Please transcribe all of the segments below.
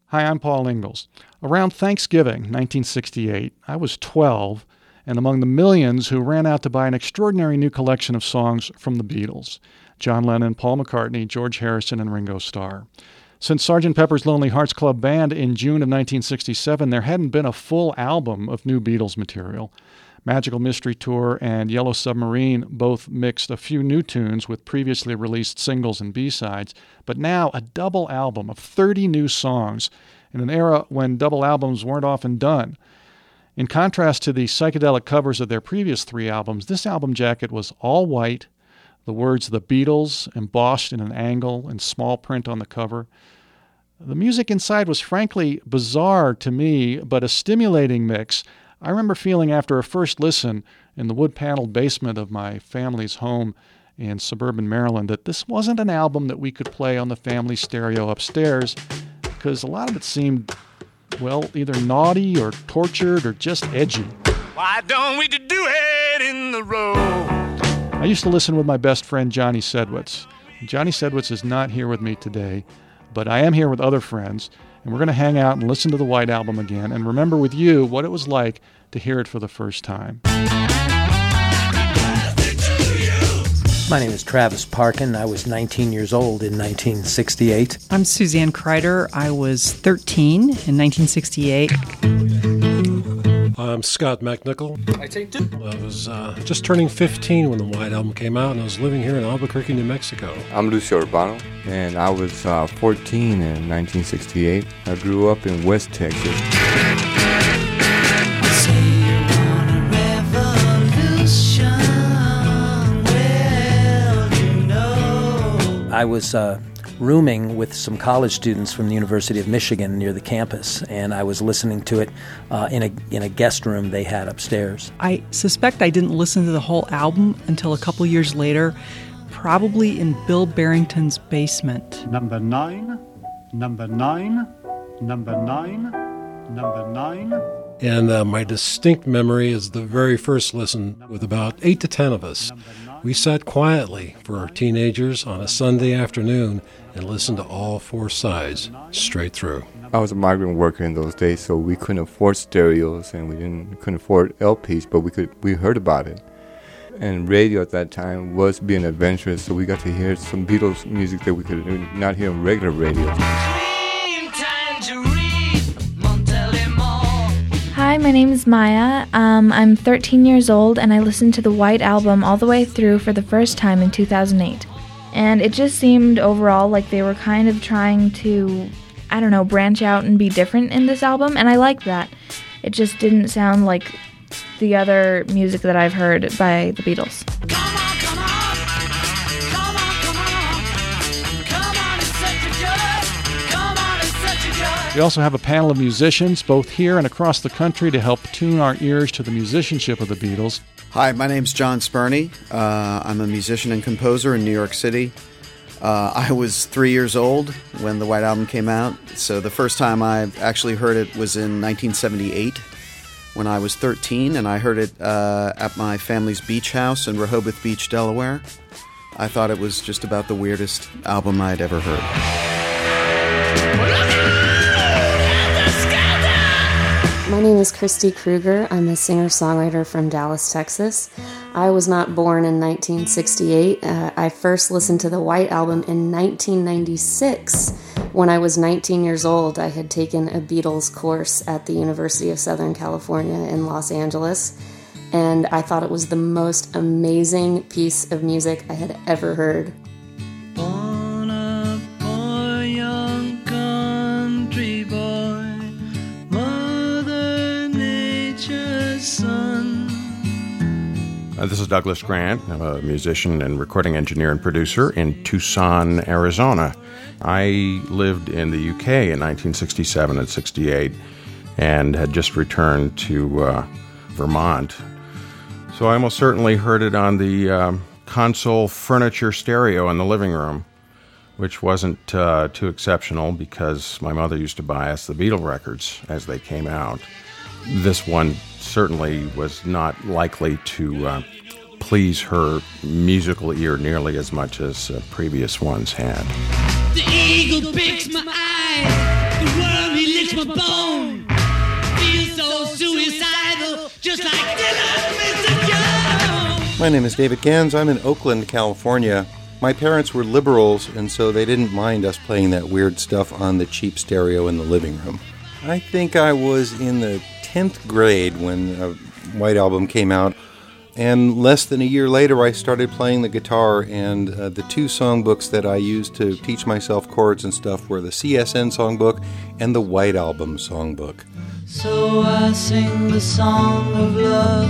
Hi, I'm Paul Ingalls. Around Thanksgiving 1968, I was 12 and among the millions who ran out to buy an extraordinary new collection of songs from the Beatles: John Lennon, Paul McCartney, George Harrison, and Ringo Starr. Since Sgt. Pepper's Lonely Hearts Club Band in June of 1967, there hadn't been a full album of new Beatles material. Magical Mystery Tour and Yellow Submarine both mixed a few new tunes with previously released singles and B-sides, but now a double album of 30 new songs in an era when double albums weren't often done. In contrast to the psychedelic covers of their previous 3 albums, this album jacket was all white, the words "The Beatles" embossed in an angle and small print on the cover. The music inside was frankly bizarre to me, but a stimulating mix. I remember feeling after a first listen in the wood-paneled basement of my family's home in suburban Maryland that this wasn't an album that we could play on the family stereo upstairs, because a lot of it seemed, well, either naughty or tortured or just edgy. Why don't we do it in the road? I used to listen with my best friend Johnny Sedwitz. Johnny Sedwitz is not here with me today, but I am here with other friends, and we're going to hang out and listen to the White Album again and remember with you what it was like to hear it for the first time. My name is Travis Parkin. I was 19 years old in 1968. I'm Suzanne Kreider. I was 13 in 1968. I'm Scott McNichol. I was just turning 15 when the White Album came out, and I was living here in Albuquerque, New Mexico. I'm Lucio Urbano, and I was 14 in 1968. I grew up in West Texas. I was rooming with some college students from the University of Michigan near the campus, and I was listening to it in a guest room they had upstairs. I suspect I didn't listen to the whole album until a couple years later, probably in Bill Barrington's basement. Number 9, number 9, number 9, number 9. And my distinct memory is the very first listen with about 8 to 10 of us. We sat quietly for our teenagers on a Sunday afternoon and listened to all 4 sides straight through. I was a migrant worker in those days, so we couldn't afford stereos and we couldn't afford LPs, but we heard about it. And radio at that time was being adventurous, so we got to hear some Beatles music that we could not hear on regular radio. Hi, my name is Maya. I'm 13 years old, and I listened to the White Album all the way through for the first time in 2008. And it just seemed overall like they were kind of trying to, branch out and be different in this album, and I liked that. It just didn't sound like the other music that I've heard by the Beatles. We also have a panel of musicians, both here and across the country, to help tune our ears to the musicianship of the Beatles. Hi, my name's John Spurney. I'm a musician and composer in New York City. I was 3 years old when the White Album came out, so the first time I actually heard it was in 1978 when I was 13, and I heard it at my family's beach house in Rehoboth Beach, Delaware. I thought it was just about the weirdest album I'd ever heard. My name is Christy Kruger. I'm a singer-songwriter from Dallas, Texas. I was not born in 1968. I first listened to the White Album in 1996. When I was 19 years old, I had taken a Beatles course at the University of Southern California in Los Angeles, and I thought it was the most amazing piece of music I had ever heard. Born a poor young country boy, Mother Nature's son. This is Douglas Grant. I'm a musician and recording engineer and producer in Tucson, Arizona. I lived in the UK in 1967 and 68 and had just returned to Vermont. So I almost certainly heard it on the console furniture stereo in the living room, which wasn't too exceptional because my mother used to buy us the Beatle records as they came out. This one certainly was not likely to please her musical ear nearly as much as previous ones had. The eagle picks my eye, the world makes my bone feel so suicidal, just like Dylan, Mr. Joe. My name is David Gans. I'm in Oakland, California. My parents were liberals, and so they didn't mind us playing that weird stuff on the cheap stereo in the living room. I think I was in the 10th grade when White Album came out, and less than a year later I started playing the guitar, and the two songbooks that I used to teach myself chords and stuff were the CSN songbook and the White Album songbook. So I sing the song of love,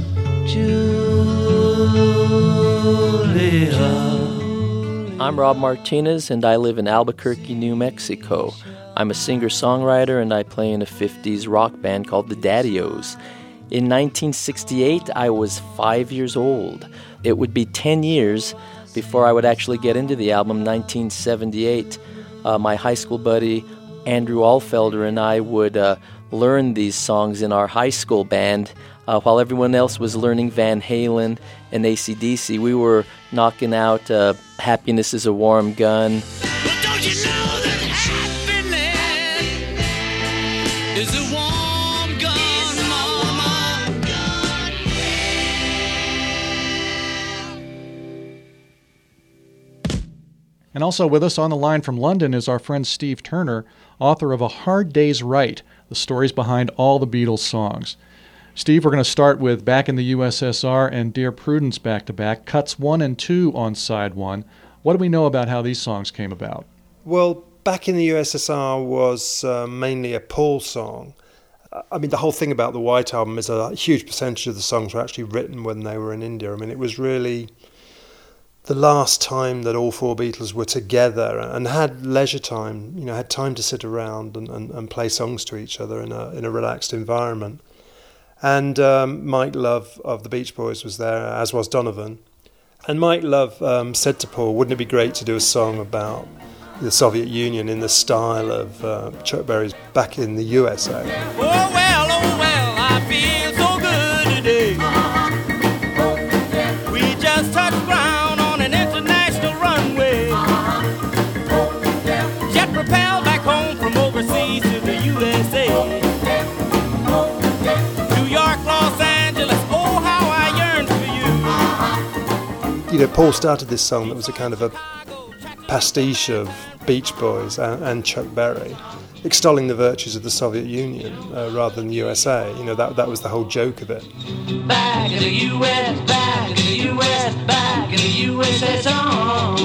Julia. I'm Rob Martinez, and I live in Albuquerque, New Mexico. I'm a singer-songwriter, and I play in a 50s rock band called the Daddy-O's. In 1968, I was 5 years old. It would be 10 years before I would actually get into the album. 1978, my high school buddy Andrew Allfelder and I would learn these songs in our high school band while everyone else was learning Van Halen and AC/DC. We were knocking out Happiness is a Warm Gun. Well, don't you know that happiness is a warm gun, mama? And also with us on the line from London is our friend Steve Turner, author of A Hard Day's Right, the stories behind all the Beatles songs. Steve, we're going to start with Back in the USSR and Dear Prudence back-to-back, cuts 1 and 2 on side 1. What do we know about how these songs came about? Well, Back in the USSR was mainly a Paul song. I mean, the whole thing about the White Album is a huge percentage of the songs were actually written when they were in India. I mean, it was really the last time that all four Beatles were together and had leisure time, you know, had time to sit around and play songs to each other in a relaxed environment. And Mike Love of the Beach Boys was there, as was Donovan. And Mike Love said to Paul, wouldn't it be great to do a song about the Soviet Union in the style of Chuck Berry's Back in the USA? Oh well, I feel so good today. We just touched ground on an international runway. Jet propelled back home from overseas to the USA. New York, Los Angeles, oh how I yearn for you. You know, Paul started this song that was a kind of a pastiche of Beach Boys and Chuck Berry, extolling the virtues of the Soviet Union rather than the USA. You know, that was the whole joke of it. Back in the US, back in the US, back in the USSR.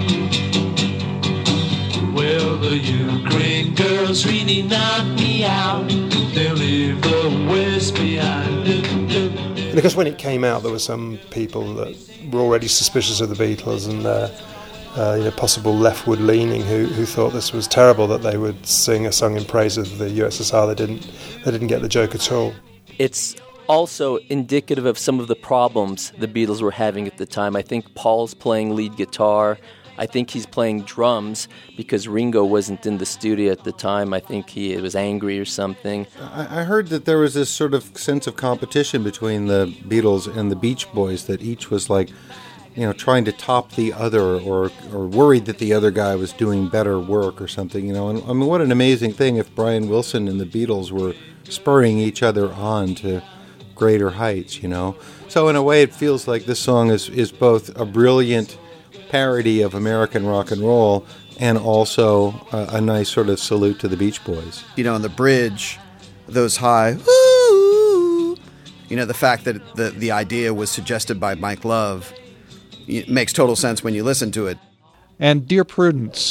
Well, the Ukraine girls really knocked me out. They'll leave the West behind. And of course, when it came out, there were some people that were already suspicious of the Beatles and possible leftward leaning who thought this was terrible that they would sing a song in praise of the USSR. They didn't get the joke at all. It's also indicative of some of the problems the Beatles were having at the time. I think Paul's playing lead guitar. I think he's playing drums because Ringo wasn't in the studio at the time. I think he was angry or something. I heard that there was this sort of sense of competition between the Beatles and the Beach Boys, that each was like, you know, trying to top the other or worried that the other guy was doing better work or something, you know. And I mean, what an amazing thing if Brian Wilson and the Beatles were spurring each other on to greater heights, you know. So in a way, it feels like this song is both a brilliant parody of American rock and roll and also a nice sort of salute to the Beach Boys. You know, in the bridge, those high, ooh, you know, the fact that the idea was suggested by Mike Love, it makes total sense when you listen to it. And Dear Prudence.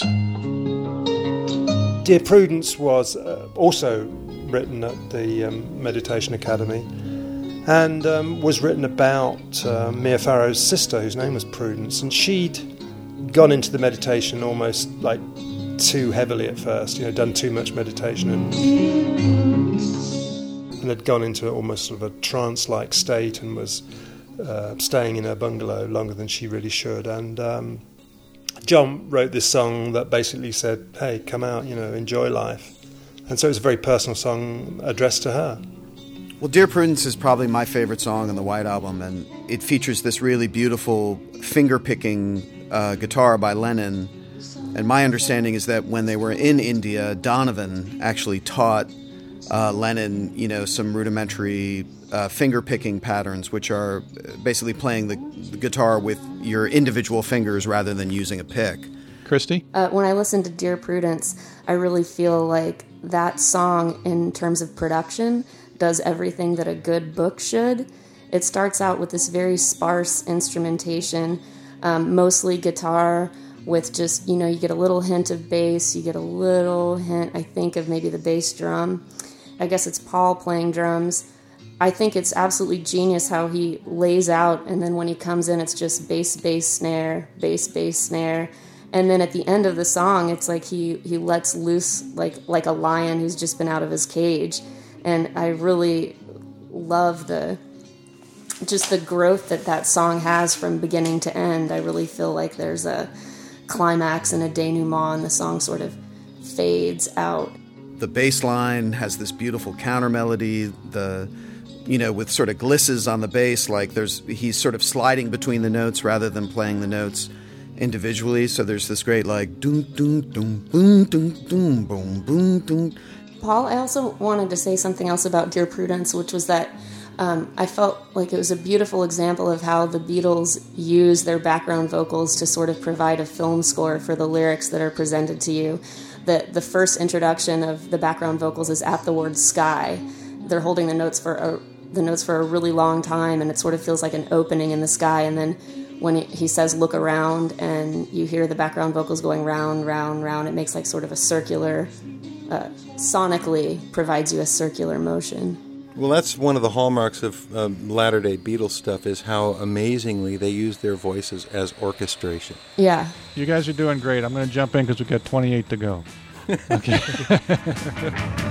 Dear Prudence was also written at the Meditation Academy and was written about Mia Farrow's sister, whose name was Prudence, and she'd gone into the meditation almost like too heavily at first, you know, done too much meditation and had gone into almost sort of a trance-like state and was staying in her bungalow longer than she really should. And John wrote this song that basically said, hey, come out, you know, enjoy life. And so it was a very personal song addressed to her. Well, Dear Prudence is probably my favorite song on the White Album, and it features this really beautiful finger-picking guitar by Lennon And my understanding is that when they were in India, Donovan actually taught Lennon, some rudimentary finger-picking patterns, which are basically playing the guitar with your individual fingers rather than using a pick. Christy? When I listen to Dear Prudence, I really feel like that song, in terms of production, does everything that a good book should. It starts out with this very sparse instrumentation, mostly guitar, with just, you get a little hint of bass, you get a little hint, I think, of maybe the bass drum. I guess it's Paul playing drums. I think it's absolutely genius how he lays out, and then when he comes in, it's just bass, bass, snare, bass, bass, snare. And then at the end of the song, it's like he lets loose like a lion who's just been out of his cage. And I really love the growth that song has from beginning to end. I really feel like there's a climax and a denouement, and the song sort of fades out. The bass line has this beautiful counter melody, with sort of glisses on the bass, like he's sort of sliding between the notes rather than playing the notes individually. So there's this great doom doom doom boom doom doom boom boom doom. Paul, I also wanted to say something else about Dear Prudence, which was that I felt like it was a beautiful example of how the Beatles use their background vocals to sort of provide a film score for the lyrics that are presented to you. The first introduction of the background vocals is at the word sky. They're holding the notes for a really long time, and it sort of feels like an opening in the sky. And then when he says look around, and you hear the background vocals going round, round, round, it makes like sort of a circular, sonically provides you a circular motion. Well, that's one of the hallmarks of latter-day Beatles stuff, is how amazingly they use their voices as orchestration. Yeah. You guys are doing great. I'm going to jump in because we've got 28 to go. Okay.